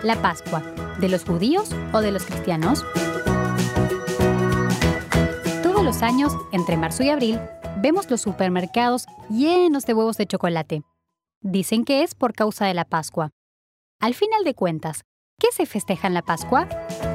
la Pascua, ¿de los judíos o de los cristianos? Todos los años, entre marzo y abril, vemos los supermercados llenos de huevos de chocolate. Dicen que es por causa de la Pascua. Al final de cuentas, ¿qué se festeja en la Pascua?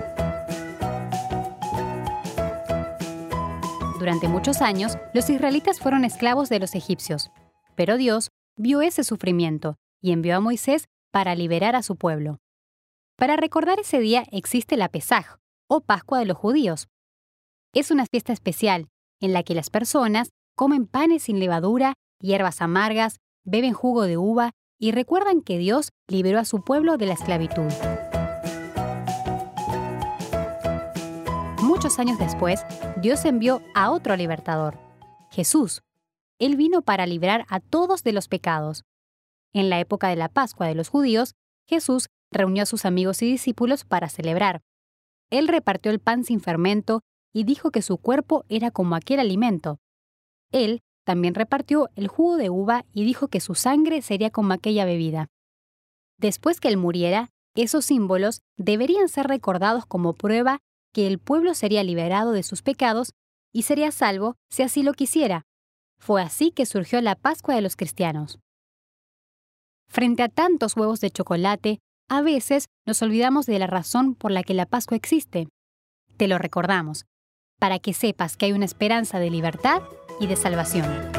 Durante muchos años, los israelitas fueron esclavos de los egipcios, pero Dios vio ese sufrimiento y envió a Moisés para liberar a su pueblo. Para recordar ese día existe la Pesaj, o Pascua de los judíos. Es una fiesta especial en la que las personas comen panes sin levadura, hierbas amargas, beben jugo de uva y recuerdan que Dios liberó a su pueblo de la esclavitud. Muchos años después, Dios envió a otro libertador, Jesús. Él vino para librar a todos de los pecados. En la época de la Pascua de los judíos, Jesús reunió a sus amigos y discípulos para celebrar. Él repartió el pan sin fermento y dijo que su cuerpo era como aquel alimento. Él también repartió el jugo de uva y dijo que su sangre sería como aquella bebida. Después que él muriera, esos símbolos deberían ser recordados como prueba que el pueblo sería liberado de sus pecados y sería salvo si así lo quisiera. Fue así que surgió la Pascua de los cristianos. Frente a tantos huevos de chocolate, a veces nos olvidamos de la razón por la que la Pascua existe. Te lo recordamos, para que sepas que hay una esperanza de libertad y de salvación.